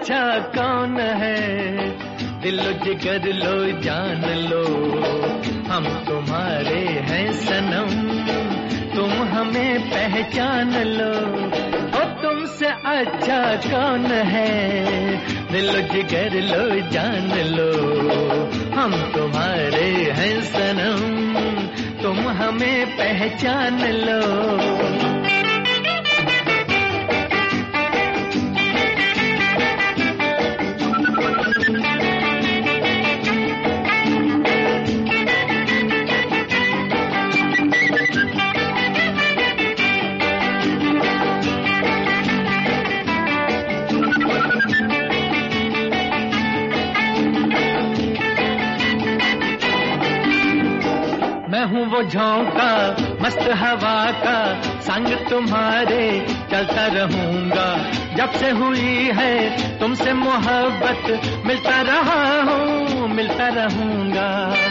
अच्छा कौन है, दिलो जिगर लो जान लो, हम तुम्हारे हैं सनम, तुम हमें पहचान लो। ओ तुमसे अच्छा कौन है, दिलो जिगर लो जान लो, हम तुम्हारे हैं सनम, तुम हमें पहचान लो। मैं हूँ वो झोंका मस्त हवा का, संग तुम्हारे चलता रहूंगा, जब से हुई है तुमसे मोहब्बत, मिलता रहा हूँ मिलता रहूंगा।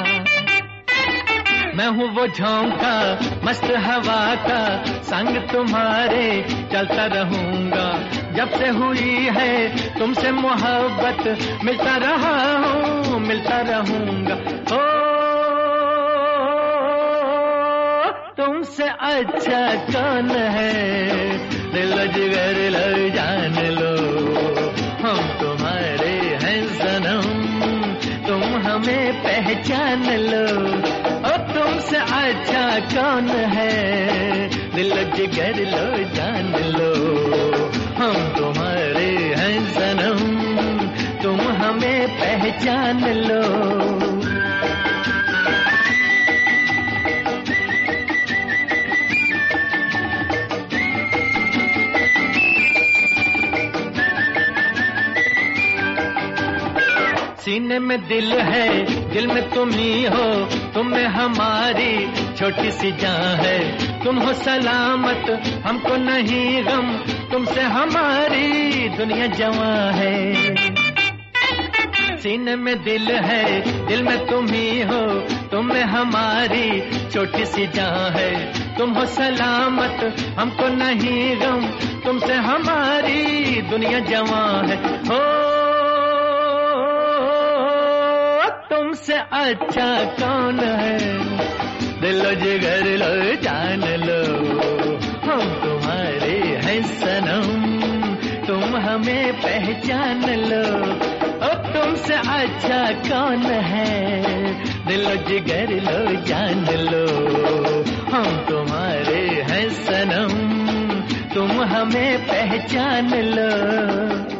मैं हूँ वो झोंका मस्त हवा का, संग तुम्हारे चलता रहूंगा, जब से हुई है तुमसे मोहब्बत, मिलता रहा हूँ मिलता रहूंगा। ओ तुमसे अच्छा कौन है, दिल जिगर लो जान लो, हम तुम्हारे हैं सनम, तुम हमें पहचान लो। ओ तुमसे अच्छा कौन है, दिल जिगर लो जान लो, हम तुम्हारे हैं सनम, तुम हमें पहचान लो। सीने में दिल है, दिल में तुम ही हो, तुम में हमारी छोटी सी जान है, तुम हो सलामत हमको नहीं गम, तुमसे हमारी दुनिया जवां है। सीने में दिल है, दिल में तुम ही हो, तुम में हमारी छोटी सी जान है, तुम हो सलामत हमको नहीं गम, तुमसे हमारी दुनिया जवां है। हो तुमसे अच्छा कौन है, दिलो जिगर लो जान लो, हम तुम्हारे हैं सनम, तुम हमें पहचान लो। ओ तुमसे अच्छा कौन है, दिलो जिगर लो जान लो, हम तुम्हारे हैं सनम, तुम हमें पहचान लो।